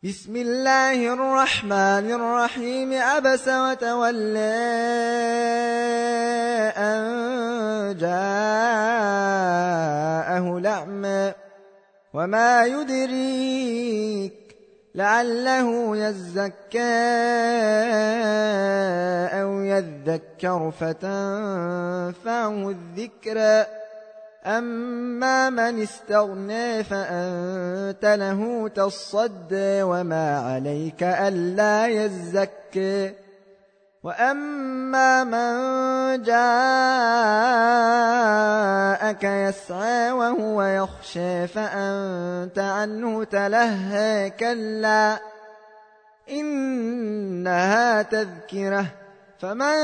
بسم الله الرحمن الرحيم. عبس وتولى أن جاءه الأعمى وما يدريك لعله يزكى أو يذكر فتنفعه الذكرى. أما من استغنى فأنت له تصدى وما عليك ألا يزكى. وأما من جاءك يسعى وهو يخشى فأنت عنه تلهى. كلا إنها تذكرة فمن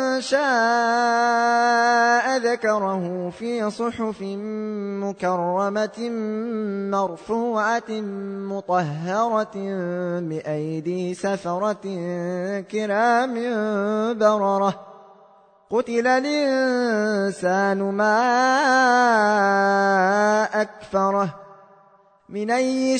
شاء ذكره في صحف مكرمة مرفوعة مطهرة بأيدي سفرة كرام بررة. قتل الإنسان ما أكفره من أي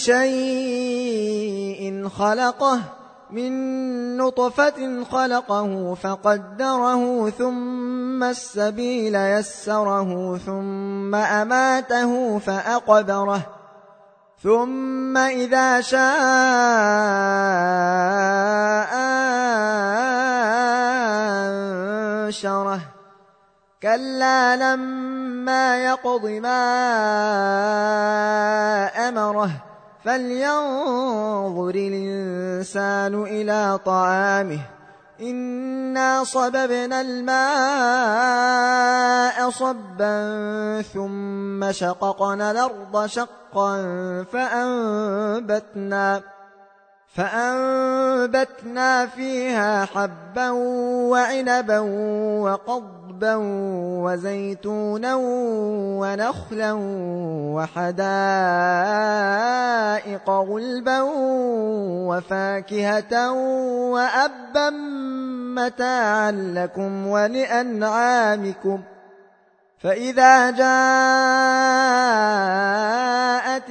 شيء خلقه من نطفة خلقه فقدره ثم السبيل يسره ثم أماته فأقبره ثم إذا شاء أنشره. كلا لما يقض ما أمره فلينظر الإنسان إلى طعامه إنا صببنا الماء صبا ثم شققنا الأرض شقا فأنبتنا فيها حبا وعنبا وقضبا وزيتونا ونخلا وحدائق غلبا وفاكهة وأبا متاعا لكم ولأنعامكم. فإذا جاءت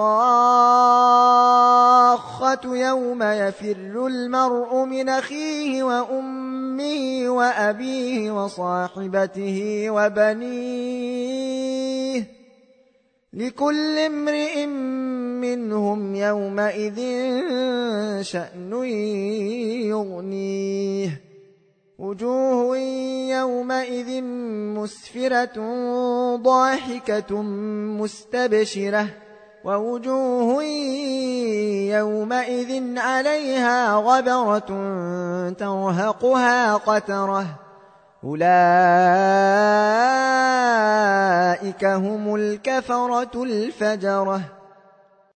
الصاخة يوم يفر المرء من أخيه وأمه وأبيه وصاحبته وبنيه لكل امرئ منهم يومئذ شأن يغنيه. وجوه يومئذ مسفرة ضاحكة مستبشرة ووجوه يومئذ عليها غبرة ترهقها قترة. أولئك هم الكفرة الفجرة.